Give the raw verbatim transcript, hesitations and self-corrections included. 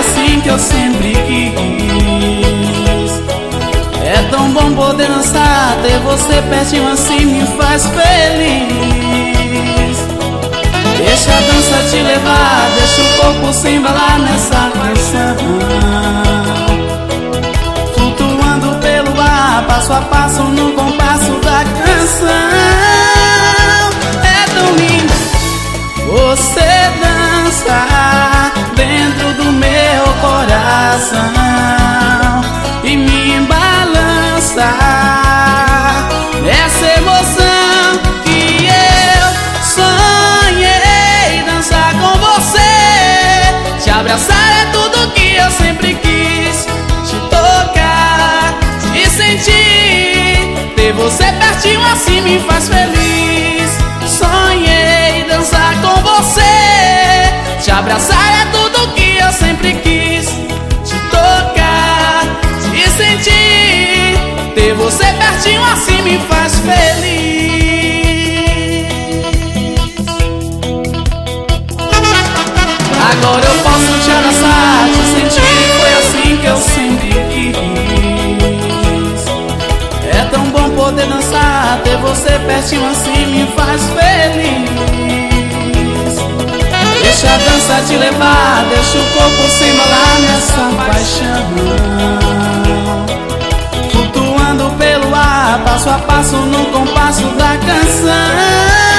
assim que eu sempre quis. É tão bom poder dançar, ter você pertinho assim me faz feliz. Deixa a dança te levar, deixa o corpo se embalar nessa canção, flutuando pelo ar, passo a passo no compasso da canção. É tão lindo você dançar dentro do meu coração e me balançar nessa emoção que eu sonhei dançar com você. Te abraçar é tudo que eu sempre quis, te tocar, te sentir, ter você pertinho assim me faz feliz. Sonhei dançar com você, te abraçar é tudo que eu sempre quis, te tocar, te sentir, ter você pertinho assim me faz feliz. Agora eu posso te abraçar, te sentir, foi assim que eu sempre quis. É tão bom poder dançar, ter você pertinho assim me faz feliz. Deixa a dança te levar, deixa o corpo se embalar nessa paixão, flutuando pelo ar, passo a passo no compasso da canção.